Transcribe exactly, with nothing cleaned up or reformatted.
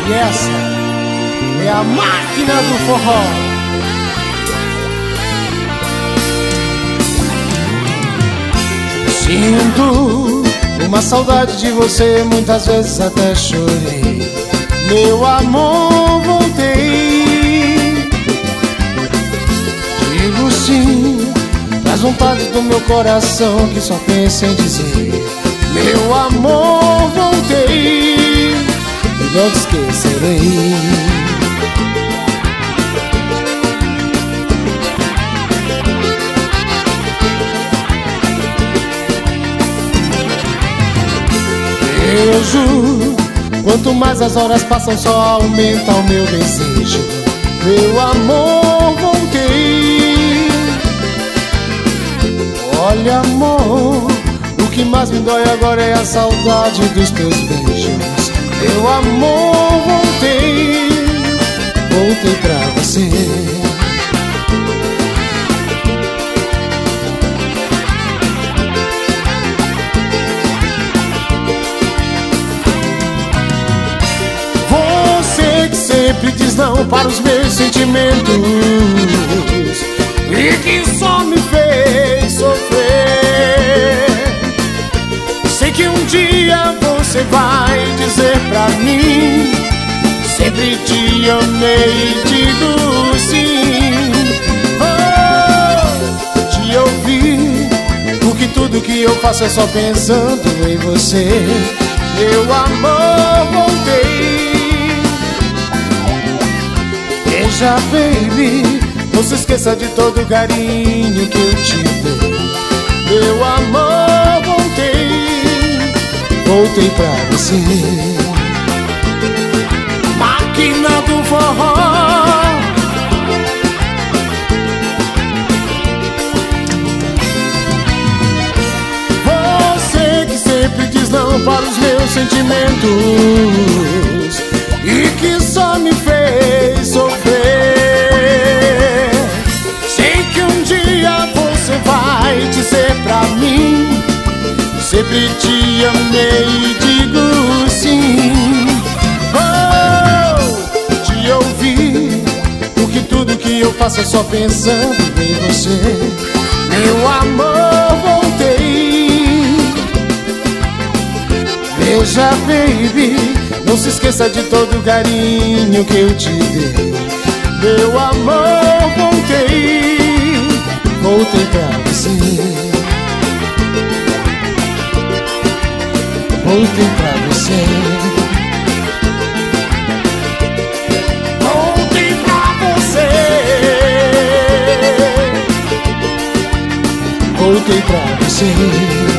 E essa é a máquina do forró. Sinto uma saudade de você, muitas vezes até chorei. Meu amor, voltei. Digo sim pras vontades do meu coração que só pensa em dizer: meu amor, voltei e não te esquecerei. Beijo, quanto mais as horas passam só aumenta o meu desejo. Meu amor, voltei. Olha amor, o que mais me dói agora é a saudade dos teus beijos. Meu amor, voltei, voltei pra você. Sempre diz não para os meus sentimentos e que só me fez sofrer. Sei que um dia você vai dizer pra mim: sempre te amei e digo sim. Oh, te ouvir, porque tudo que eu faço é só pensando em você. Meu amor, voltei. Veja, baby, não se esqueça de todo o carinho que eu te dei. Meu amor, voltei, voltei pra você. Máquina do forró. Você que sempre diz não para os meus sentimentos e que só me fez sofrer. Sei que um dia você vai dizer pra mim: sempre te amei e digo sim. Oh, te ouvir, porque tudo que eu faço é só pensando em você. Meu amor, voltei. Veja, baby, não se esqueça de todo o carinho que eu te dei. Meu amor, voltei, voltei pra você. Voltei pra você. Voltei pra você. Voltei pra você.